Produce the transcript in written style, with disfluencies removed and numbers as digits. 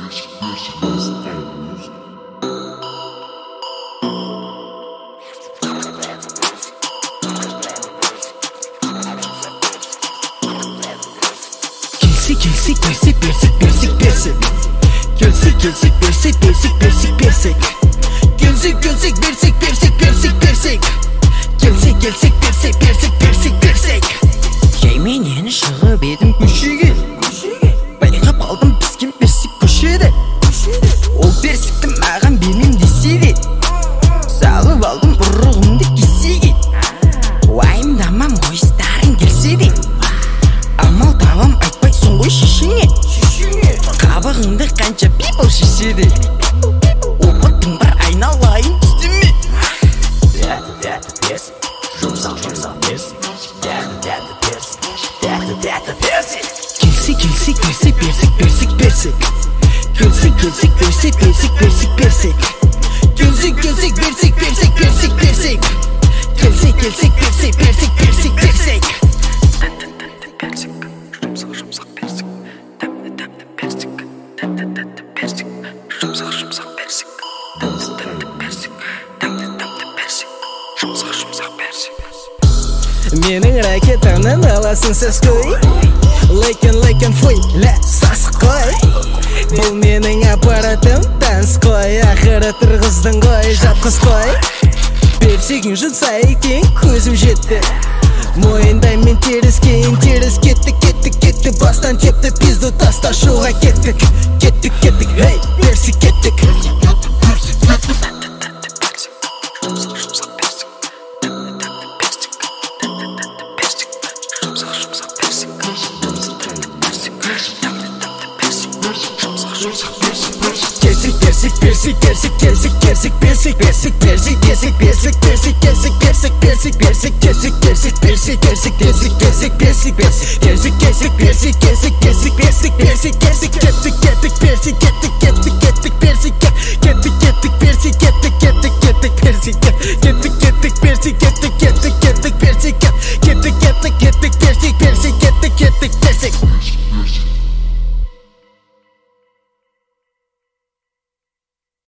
Менен шығып едім көшеге, байқап қалдым піскен персик көшеде. Ол персикті маған бермем десе де, салып алдым ұрығымды кесеге. Уайымдамам ойыстарың келсе де, амал табам айтпай соң ғой шешеңе. Қабығыңды қанша people шеше де, опытың бар айналайын түстеме. Дәті персик, жұмсақ персик, дәті персик. Келсек персик персик. Келсек персик персик персик. Келсек персик персик персик. Келсек персик персик. Жұмсақ персик. Тәтті персик. Жұмсақ персик. Жұмсақ персик. Менің ракетамнан аласың сәс қой, лайкен фой, лә сас қой. Бұл менің аппаратым таныс қой, ақыры тұрғыздың ғой, жатқыз қой. Персигің жұтса екен көзім жетті, мойындаймен теріс кейін теріс кетті. Бастан тепті пизду таста шоуға кеттік. Эй, персик кеттік. Persic